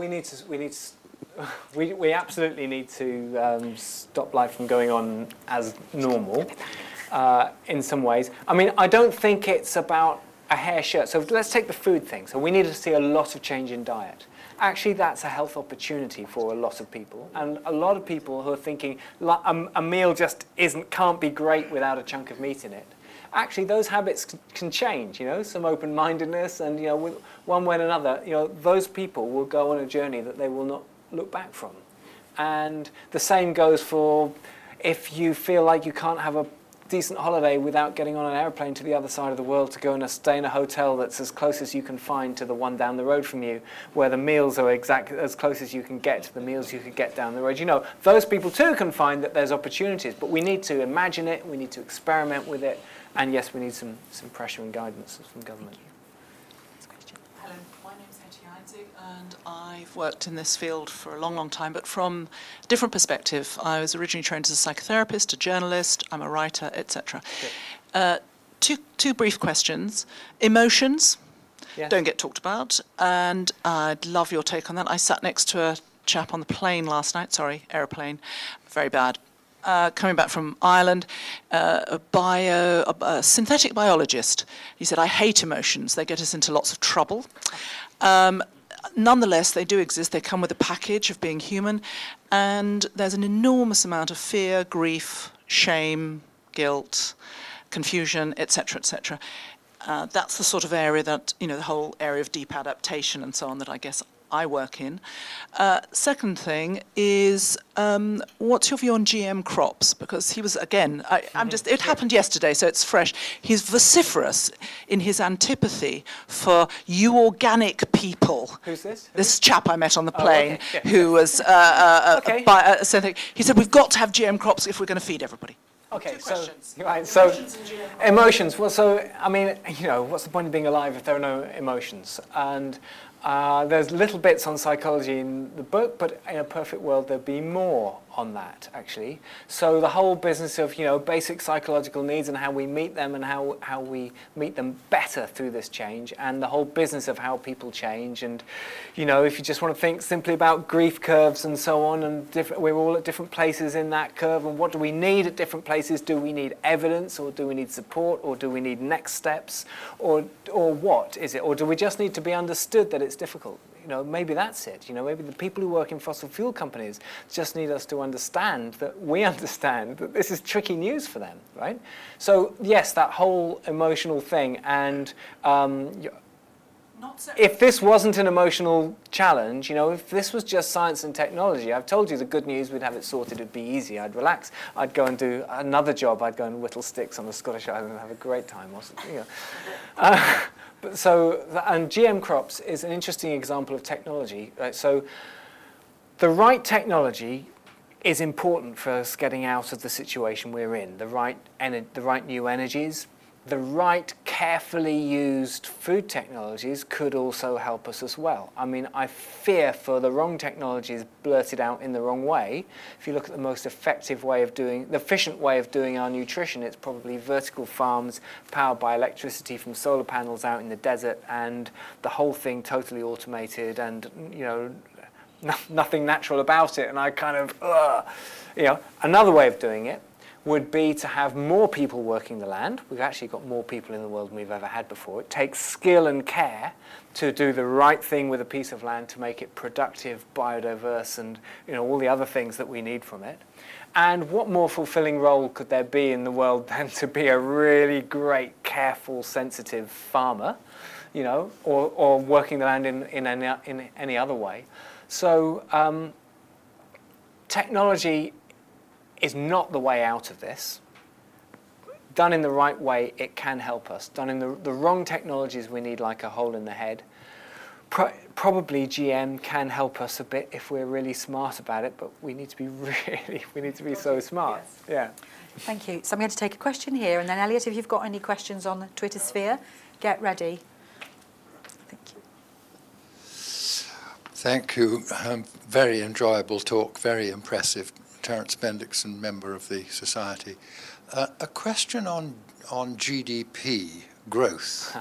we absolutely need to stop life from going on as normal in some ways. I mean, I don't think it's about a hair shirt. So let's take the food thing. So we need to see a lot of change in diet. Actually, that's a health opportunity for a lot of people. And a lot of people who are thinking a meal just can't be great without a chunk of meat in it. Actually, those habits can change, you know, some open-mindedness, and, you know, one way or another, you know, those people will go on a journey that they will not look back from. And the same goes for if you feel like you can't have a decent holiday without getting on an airplane to the other side of the world to go and stay in a hotel that's as close as you can find to the one down the road from you, where the meals are exactly as close as you can get to the meals you could get down the road. You know, those people too can find that there's opportunities, but we need to imagine it, we need to experiment with it, and yes, we need some pressure and guidance from government. Hello, my name's Hetty Einzig, and I've worked in this field for a long, long time, but from a different perspective. I was originally trained as a psychotherapist, a journalist, I'm a writer, etc. Two brief questions. Emotions don't get talked about, and I'd love your take on that. I sat next to a chap on the plane last night, aeroplane, very bad. Coming back from Ireland, a synthetic biologist. He said, I hate emotions. They get us into lots of trouble. Nonetheless, they do exist. They come with a package of being human. And there's an enormous amount of fear, grief, shame, guilt, confusion, etc., etc. That's the sort of area that, you know, the whole area of deep adaptation and so on that I guess I work in. Second thing is, what's your view on GM crops? Because he was, again, it happened yesterday, so it's fresh. He's vociferous in his antipathy for you organic people. Who's this? This chap I met on the plane, who was synthetic. He said, we've got to have GM crops if we're going to feed everybody. Okay, so emotions. Well, so, I mean, you know, what's the point of being alive if there are no emotions? And there's little bits on psychology in the book, but in a perfect world there'd be more on that, actually. So the whole business of, you know, basic psychological needs and how we meet them and how we meet them better through this change, and the whole business of how people change. And, you know, if you just want to think simply about grief curves and so on, and we're all at different places in that curve, and what do we need at different places? Do we need evidence, or do we need support, or do we need next steps, or what is it? Or do we just need to be understood that it's difficult? You know, maybe that's it. You know, maybe the people who work in fossil fuel companies just need us to understand that we understand that this is tricky news for them, right? So yes, that whole emotional thing, and if this wasn't an emotional challenge, you know, if this was just science and technology, I've told you the good news, we'd have it sorted, it'd be easy, I'd relax, I'd go and do another job, I'd go and whittle sticks on the Scottish island and have a great time or something, you know. And GM crops is an interesting example of technology, right? So the right technology is important for us getting out of the situation we're in, the right new energies, the right, carefully used food technologies could also help us as well. I mean, I fear for the wrong technologies blurted out in the wrong way. If you look at the most effective way of doing, the efficient way of doing our nutrition, it's probably vertical farms powered by electricity from solar panels out in the desert, and the whole thing totally automated, and nothing natural about it. And I kind of, another way of doing it would be to have more people working the land. We've actually got more people in the world than we've ever had before. It takes skill and care to do the right thing with a piece of land to make it productive, biodiverse, and all the other things that we need from it. And what more fulfilling role could there be in the world than to be a really great, careful, sensitive farmer, or working the land in any other way. So technology is not the way out of this. Done in the right way, it can help us. Done in the wrong technologies, we need like a hole in the head. Probably GM can help us a bit if we're really smart about it, but we need to be so smart. Yes. Yeah. Thank you. So I'm going to take a question here, and then Elliot, if you've got any questions on the Twitter sphere, get ready. Thank you. Thank you. Very enjoyable talk, very impressive. Terence Bendixson, member of the Society. A question on GDP growth.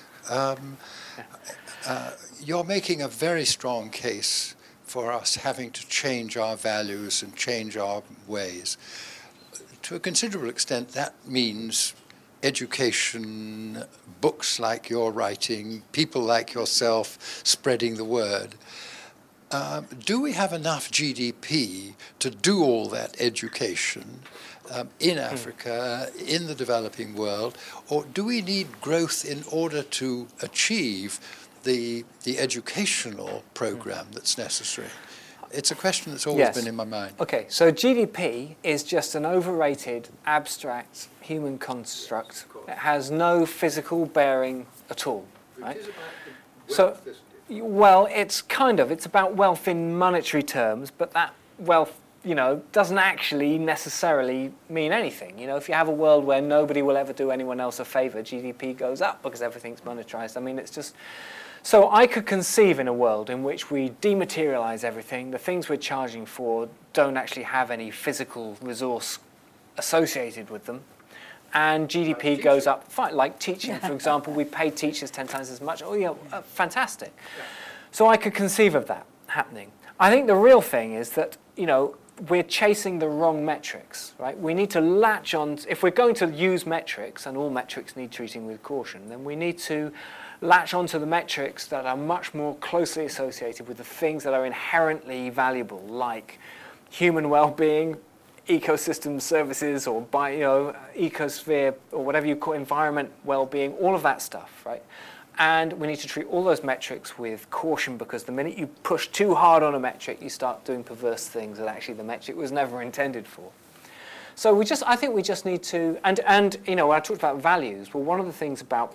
You're making a very strong case for us having to change our values and change our ways. To a considerable extent, that means education, books like you're writing, people like yourself spreading the word. Do we have enough GDP to do all that education in Africa, in the developing world, or do we need growth in order to achieve the educational program that's necessary? It's a question that's always been in my mind. Okay, so GDP is just an overrated, abstract human construct. It has no physical bearing at all, right? Well, it's about wealth in monetary terms, but that wealth, doesn't actually necessarily mean anything. If you have a world where nobody will ever do anyone else a favor, GDP goes up because everything's monetized. I mean, it's just... So I could conceive in a world in which we dematerialize everything, the things we're charging for don't actually have any physical resource associated with them, and GDP goes up, fine, like teaching, for example. We pay teachers 10 times as much. Fantastic. So I could conceive of that happening. I think the real thing is that, we're chasing the wrong metrics, right? We need to latch on, if we're going to use metrics, and all metrics need treating with caution, then we need to latch onto the metrics that are much more closely associated with the things that are inherently valuable, like human well-being, ecosystem services, or ecosphere, or whatever you call environment well-being, all of that stuff, right? And we need to treat all those metrics with caution, because the minute you push too hard on a metric, you start doing perverse things that actually the metric was never intended for. So I think we just need to, and when I talked about values, well, one of the things about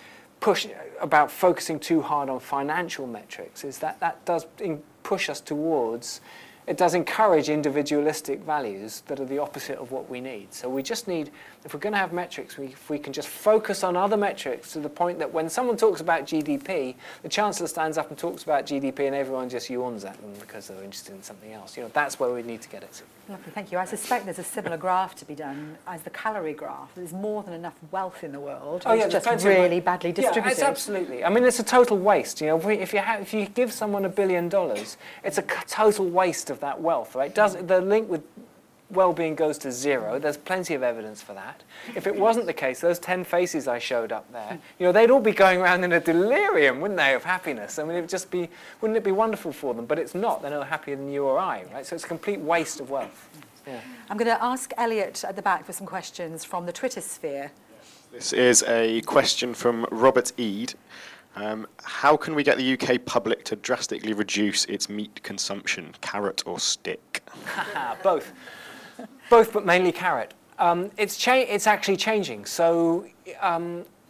focusing too hard on financial metrics is that does push us towards, it does encourage individualistic values that are the opposite of what we need. So we just need, if we're going to have metrics, if we can just focus on other metrics to the point that when someone talks about GDP, the Chancellor stands up and talks about GDP and everyone just yawns at them because they're interested in something else. That's where we need to get it to. Lovely, thank you. I suspect there's a similar graph to be done as the calorie graph. There's more than enough wealth in the world. It's just really badly distributed. Yeah, it's absolutely. I mean, it's a total waste. If you give someone $1 billion, it's a total waste of that wealth, right? The link with well-being goes to zero. There's plenty of evidence for that. If it wasn't the case, those 10 faces I showed up there, they'd all be going around in a delirium, wouldn't they, of happiness? I mean, wouldn't it be wonderful for them? But it's not. They're no happier than you or I, right? So it's a complete waste of wealth. Yeah. I'm going to ask Elliot at the back for some questions from the Twitter sphere. This is a question from Robert Eade. How can we get the UK public to drastically reduce its meat consumption, carrot or stick? Both. Both, but mainly carrot. It's actually changing. So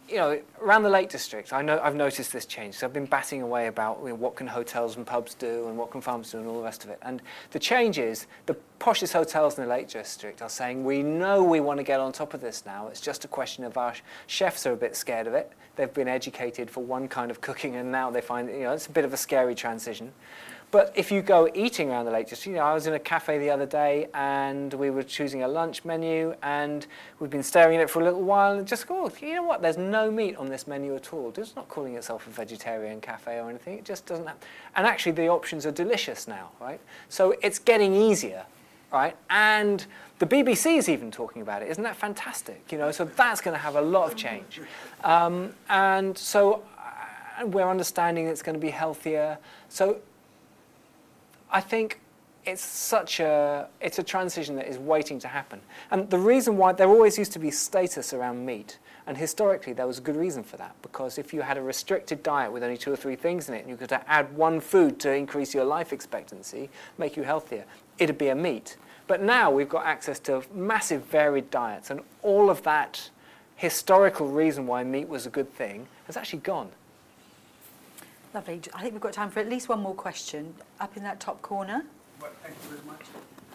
around the Lake District, I've noticed this change. So I've been batting away about what can hotels and pubs do and what can farms do and all the rest of it. And the change is the poshest hotels in the Lake District are saying, we know we want to get on top of this now. It's just a question of our chefs are a bit scared of it. They've been educated for one kind of cooking, and now they find it's a bit of a scary transition. But if you go eating around the Lake District, I was in a cafe the other day and we were choosing a lunch menu and we've been staring at it for a little while and just go, you know what, there's no meat on this menu at all. It's not calling itself a vegetarian cafe or anything. It just doesn't have. And actually the options are delicious now, right? So it's getting easier, right? And the BBC is even talking about it. Isn't that fantastic? So that's going to have a lot of change. And so we're understanding it's going to be healthier. So I think it's a transition that is waiting to happen. And the reason why there always used to be status around meat, and historically there was a good reason for that, because if you had a restricted diet with only 2 or 3 things in it, and you could add one food to increase your life expectancy, make you healthier, it'd be a meat. But now we've got access to massive varied diets, and all of that historical reason why meat was a good thing has actually gone. Lovely. I think we've got time for at least one more question. Up in that top corner. Well, thank you very much.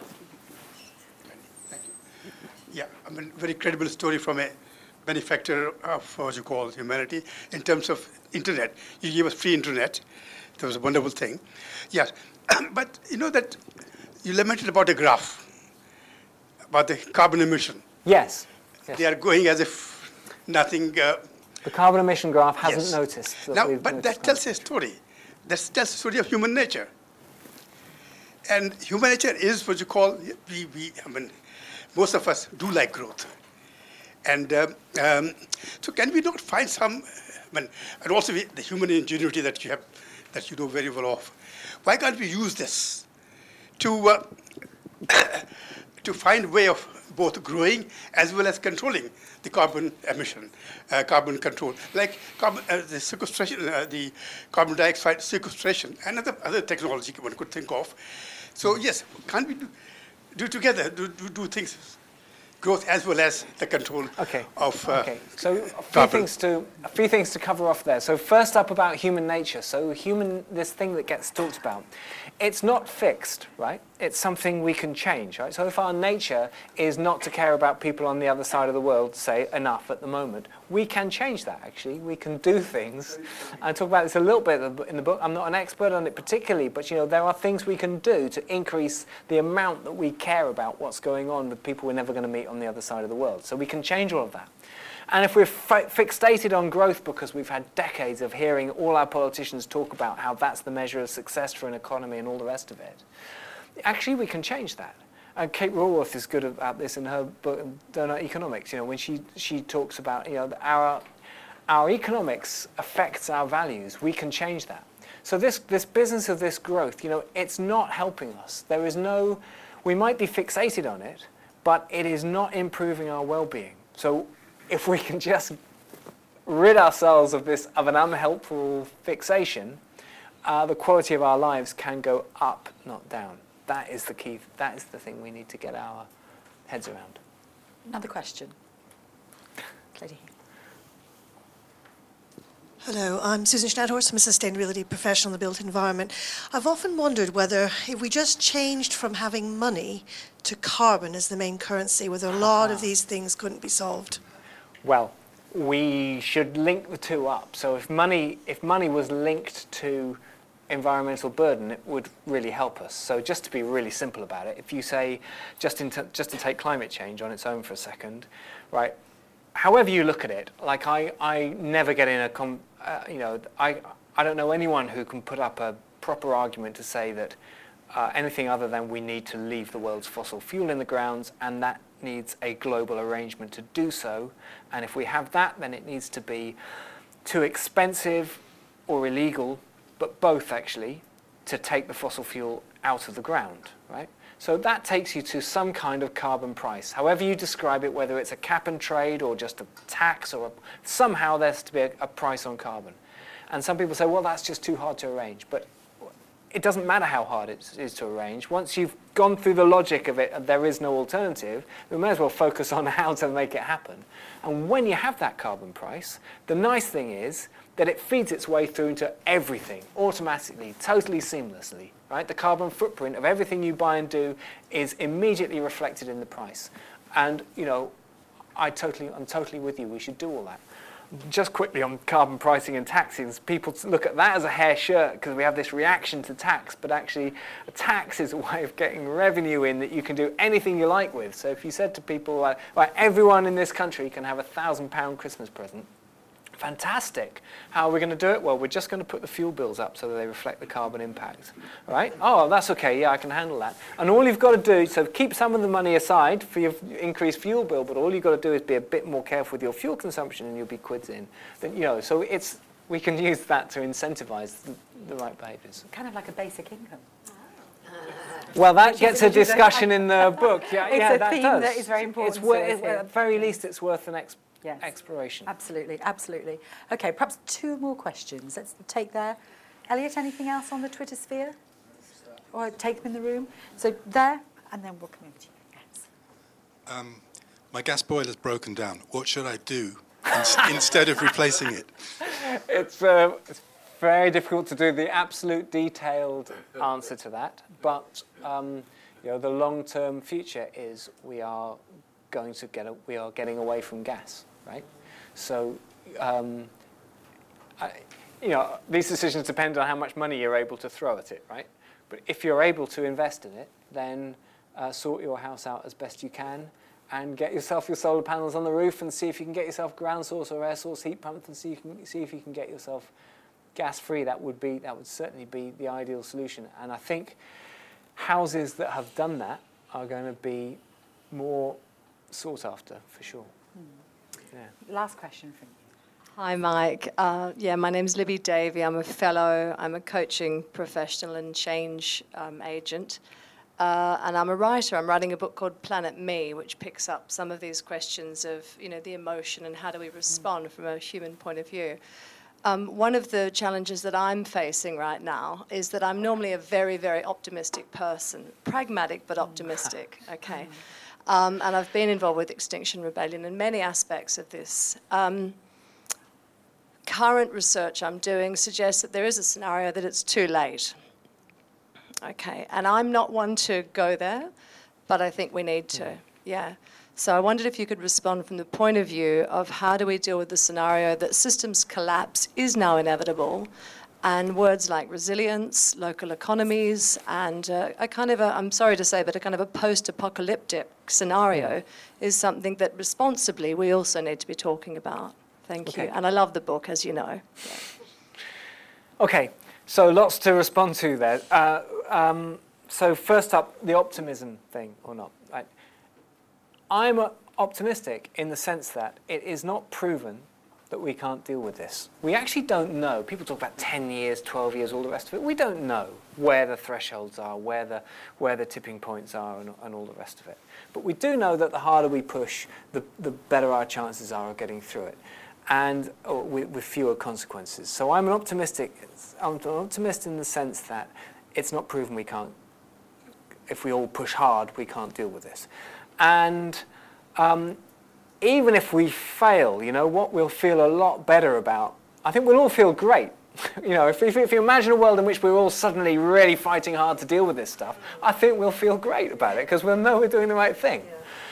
Thank you. Yeah, very credible story from a benefactor of what you call humanity in terms of internet. You gave us free internet. That was a wonderful thing. Yes, but that you lamented about a graph, about the carbon emission. Yes. They are going as if nothing... the carbon emission graph hasn't noticed. Now, but that tells a story. That tells a story of human nature. And human nature is what you call, most of us do like growth. And so can we not find some, and also the human ingenuity that you have, that you know very well of. Why can't we use this to find a way of both growing as well as controlling the carbon emission, carbon control, like the sequestration, the carbon dioxide sequestration, and other technology one could think of. So yes, can't we do together, do things, growth as well as the control of So a few things to cover off there. So first up about human nature. So this thing that gets talked about, it's not fixed, right? It's something we can change, right? So if our nature is not to care about people on the other side of the world, say, enough at the moment, we can change that, actually. We can do things. I talk about this a little bit in the book. I'm not an expert on it particularly, but there are things we can do to increase the amount that we care about what's going on with people we're never going to meet on the other side of the world. So we can change all of that. And if we're fixated on growth because we've had decades of hearing all our politicians talk about how that's the measure of success for an economy and all the rest of it, actually we can change that. And Kate Raworth is good about this in her book, Donut Economics, when she talks about, our economics affects our values. We can change that. So this business of this growth, it's not helping us. We might be fixated on it, but it is not improving our well-being. So if we can just rid ourselves of an unhelpful fixation, the quality of our lives can go up, not down. That is the key. That is the thing we need to get our heads around. Another question. Lady. Hello, I'm Susan Schnadhorst. I'm a sustainability professional in the built environment. I've often wondered whether if we just changed from having money to carbon as the main currency, whether a lot of these things couldn't be solved. Well, we should link the two up. So if money was linked to environmental burden, it would really help us. So just to be really simple about it, if you say, just to take climate change on its own for a second, right? However you look at it, like I never get in I don't know anyone who can put up a proper argument to say that anything other than we need to leave the world's fossil fuel in the grounds, and that needs a global arrangement to do so. And if we have that, then it needs to be too expensive or illegal, but both actually, to take the fossil fuel out of the ground, right? So that takes you to some kind of carbon price. However you describe it, whether it's a cap and trade or just a tax, or somehow there's to be a price on carbon. And some people say, well, that's just too hard to arrange. But it doesn't matter how hard it is to arrange. Once you've gone through the logic of it and there is no alternative, we may as well focus on how to make it happen. And when you have that carbon price, the nice thing is that it feeds its way through into everything automatically, totally seamlessly. Right? The carbon footprint of everything you buy and do is immediately reflected in the price. And I'm totally with you. We should do all that. Just quickly on carbon pricing and taxes, people look at that as a hair shirt because we have this reaction to tax, but actually a tax is a way of getting revenue in that you can do anything you like with. So if you said to people, like everyone in this country can have a £1,000 Christmas present, fantastic. How are we going to do it? Well, we're just going to put the fuel bills up so that they reflect the carbon impact. Right? Oh, that's okay. Yeah, I can handle that. And all you've got to do, so keep some of the money aside for your increased fuel bill, but all you've got to do is be a bit more careful with your fuel consumption and you'll be quids in. Then, so we can use that to incentivize the right behaviours. Kind of like a basic income. Well, that gets a discussion in the book. Yeah, it's that a theme does. that is very important. At the very least, it's worth an exploration. Absolutely, absolutely. Okay, perhaps 2 more questions. Let's take there. Elliot, anything else on the Twitter sphere? Or take them in the room? So there, and then we'll come over to you. Yes. My gas boiler's broken down. What should I do instead of replacing it? It's very difficult to do the absolute detailed answer to that, but the long-term future is we are getting away from gas, right? So, these decisions depend on how much money you're able to throw at it, right? But if you're able to invest in it, then sort your house out as best you can and get yourself your solar panels on the roof and see if you can get yourself ground source or air source heat pump and see if you can get yourself gas-free. That would certainly be the ideal solution. And I think houses that have done that are going to be more sought after, for sure. Yeah. Last question from you. Hi, Mike. My name's Libby Davey. I'm a fellow. I'm a coaching professional and change agent. And I'm a writer. I'm writing a book called Planet Me, which picks up some of these questions of, the emotion and how do we respond from a human point of view. One of the challenges that I'm facing right now is that I'm normally a very, very optimistic person. Pragmatic, but optimistic, okay? And I've been involved with Extinction Rebellion in many aspects of this. Current research I'm doing suggests that there is a scenario that it's too late. Okay, and I'm not one to go there, but I think we need to, yeah. So I wondered if you could respond from the point of view of how do we deal with the scenario that systems collapse is now inevitable, and words like resilience, local economies, and I'm sorry to say, but a kind of a post-apocalyptic scenario is something that responsibly we also need to be talking about. Thank you. And I love the book, as you know. Yeah. Okay, so lots to respond to there. So first up, the optimism thing or not. Right? I'm optimistic in the sense that it is not proven that we can't deal with this. We actually don't know. People talk about 10 years, 12 years, all the rest of it. We don't know where the thresholds are, where the tipping points are, and all the rest of it. But we do know that the harder we push, the better our chances are of getting through it, and with fewer consequences. So I'm an optimist in the sense that it's not proven we can't. If we all push hard, we can't deal with this. And even if we fail, what we'll feel a lot better about, I think we'll all feel great. If you imagine a world in which we're all suddenly really fighting hard to deal with this stuff, I think we'll feel great about it because we'll know we're doing the right thing,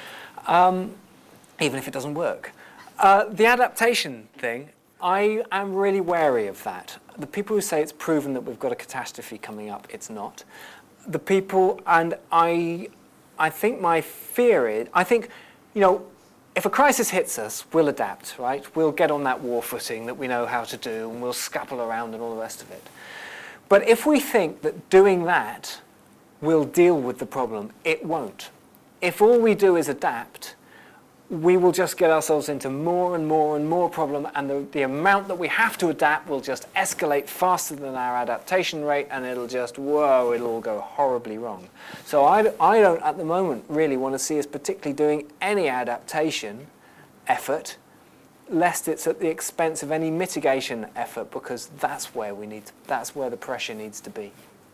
even if it doesn't work. The adaptation thing, I am really wary of that. The people who say it's proven that we've got a catastrophe coming up, it's not. The people, and I think my fear is, if a crisis hits us, we'll adapt, right? We'll get on that war footing that we know how to do, and we'll scupple around and all the rest of it. But if we think that doing that will deal with the problem, it won't. If all we do is adapt, we will just get ourselves into more and more and more problem, and the amount that we have to adapt will just escalate faster than our adaptation rate, and it'll all go horribly wrong. So I don't, at the moment, really want to see us particularly doing any adaptation effort, lest it's at the expense of any mitigation effort, because that's where the pressure needs to be.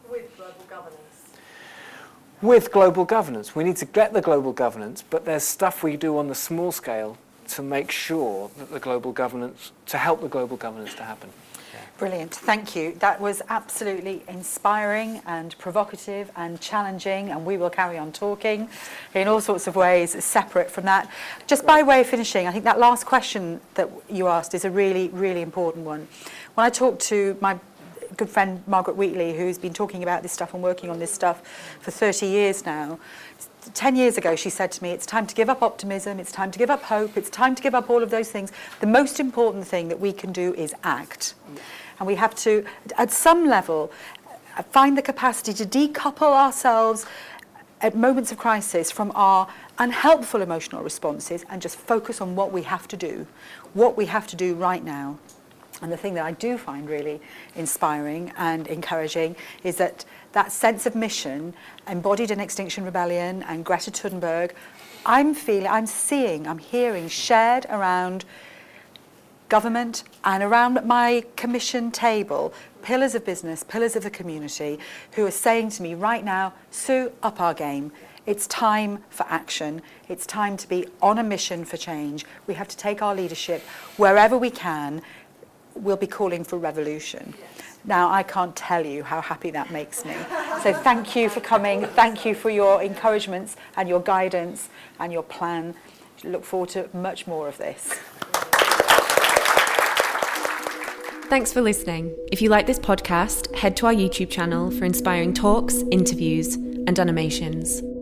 With global governance. With global governance. We need to get the global governance, but there's stuff we do on the small scale to make sure that the global governance, to help the global governance to happen. Brilliant, thank you. That was absolutely inspiring and provocative and challenging, and we will carry on talking in all sorts of ways separate from that. Just by way of finishing, I think that last question that you asked is a really, really important one. When I talked to my good friend Margaret Wheatley, who's been talking about this stuff and working on this stuff for 30 years now, 10 years ago she said to me, it's time to give up optimism, it's time to give up hope, it's time to give up all of those things. The most important thing that we can do is act. And we have to, at some level, find the capacity to decouple ourselves at moments of crisis from our unhelpful emotional responses and just focus on what we have to do right now. And the thing that I do find really inspiring and encouraging is that sense of mission embodied in Extinction Rebellion and Greta Thunberg, I'm hearing shared around government and around my commission table, pillars of business, pillars of the community, who are saying to me right now, Sue, up our game. It's time for action. It's time to be on a mission for change. We have to take our leadership wherever we can. We'll be calling for revolution. Yes. Now, I can't tell you how happy that makes me. So thank you for coming. Thank you for your encouragements and your guidance and your plan. Look forward to much more of this. Thanks for listening. If you like this podcast, head to our YouTube channel for inspiring talks, interviews, and animations.